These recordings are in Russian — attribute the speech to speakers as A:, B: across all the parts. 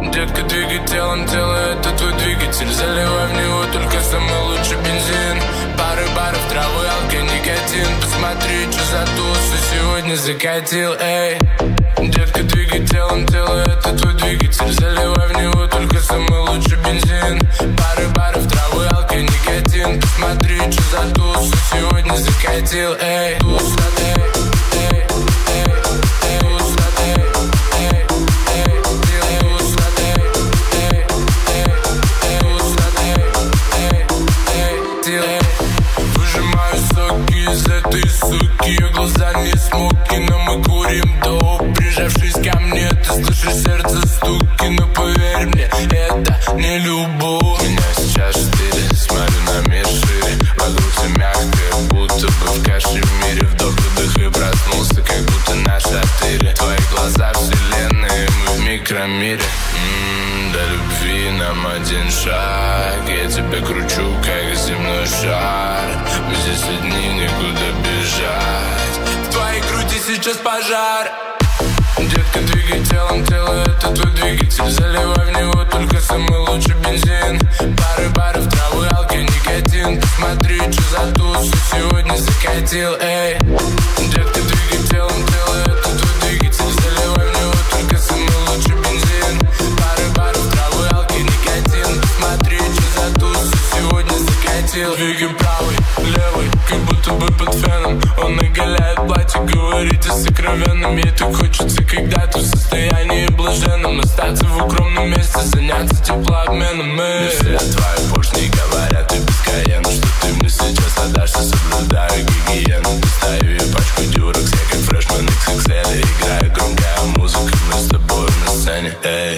A: Детка, двигай телом, тело это твой двигатель. Заливай в него только самый лучший бензин. Пары баров, травы, алкоголь, никотин. Посмотри, что за тусы сегодня закатил, эй. Детка, двигай телом, тело это твой двигатель. Заливай в него только самый лучший бензин. Пары баров, травы, алкоголь, никотин. Посмотри, что за тусы сегодня закатил, эй. Туса, эй, эй, эй, эй, туса, эй, эй, эй, туса, эй, эй, эй, эй, туса, эй, эй, эй. Выжимаю соки из этой суки. Ее глаза не смоки, но мы курим доп. Прижавшись ко мне, ты слышишь сердце стуки. Но поверь мне, это не любовь. Меня сейчас 4, смотрю на мир шире. Вокруг все мягкое, будто бы в кашемире. Вдох-выдох и проснулся, как будто на шатыре. Твои глаза вселенные, мы в микромире. До любви нам один шаг. Я тебя кручу, как земной шар. Мы здесь одни, никуда бежать. В твоей груди сейчас пожар. Детка, двигай телом, тело это твой двигатель. Заливай в него только самый лучший бензин. Пары баров, травы, алкоголь, никотин. Посмотри, что за тусы сегодня закатил, эй. Детка, двигай телом, тело это твой двигатель. Заливай в него только самый лучший бензин. Пары баров, травы, алкоголь, никотин. Посмотри, что за тусы сегодня закатил. Двигай правый, левый, как будто бы под феном. Он оголяет платье, говорит о сокровенном. Ей так хочется когда-то в состоянии блаженном остаться в укромном месте, заняться теплообменом. Все твои поршни говорят и бесконечно, что ты мне сейчас отдашься, соблюдаю гигиену. Достаю ее пачку дюрекс, я как фрешмен XXL. Играю громкая музыка, мы с тобой на сцене, эй.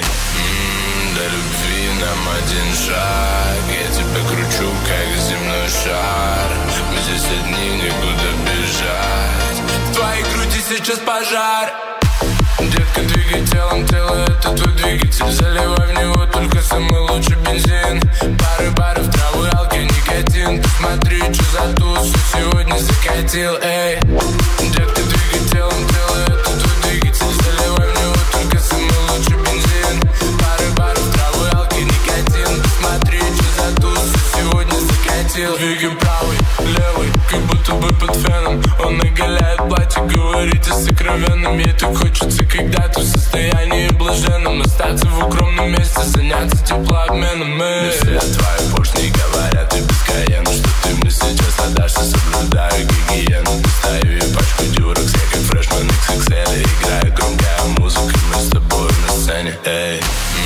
A: До любви нам один шаг. Я тебя кручу, как земной шар. Мы здесь одни, никуда бежать. В твоей груди сейчас пожар. Детка, двигай телом, тело это твой двигатель. Заливай в него только самый лучший бензин. Пары баров, травы, алкоголь, никотин. Посмотри, что за тусы сегодня закатил, эй. Детка, двигай телом, тело это твой двигатель. Заливай в него только самый лучший бензин. Пары баров, травы, алкоголь, никотин. Посмотри, что за тусы сегодня закатил. Двигай правый, левый, как будто бы под феном. Он оголяет платье, говорит о сокровенном. Ей так хочется когда-то в состоянии блаженном остаться в укромном месте, заняться теплообменом. Все твои поршни говорят и бесконечно, что ты мне сейчас отдашься, соблюдаю гигиену. Достаю ее пачку дюрекс, я как фрешмен XXL. Играю громкая музыка, мы с тобой на сцене, эй.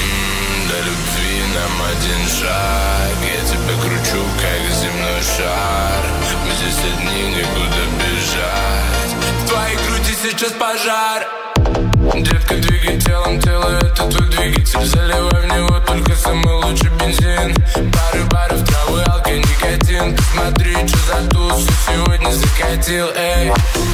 A: До любви нам один шаг. Я тебя кручу, как земной шар. Мы здесь одни, никуда бежать. В твоей груди сейчас пожар. Детка, двигай телом, тело это твой двигатель. Заливай в него только самый лучший бензин. Пары баров, травы, алкоголь, никотин. Посмотри, что за тусы сегодня закатил, эй.